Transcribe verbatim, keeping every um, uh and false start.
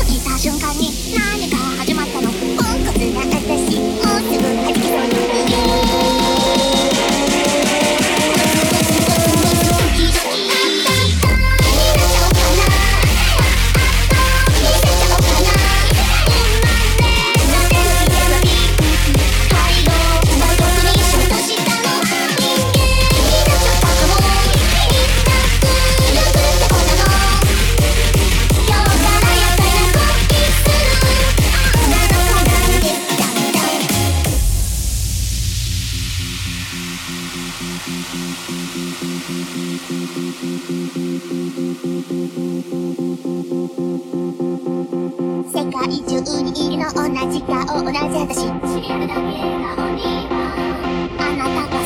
来た瞬間に何か始まったの。ポンコツな私もうすぐ弾きそうになる。世界中にいるの同じ顔同じ私知り合うだけが本人はあなたが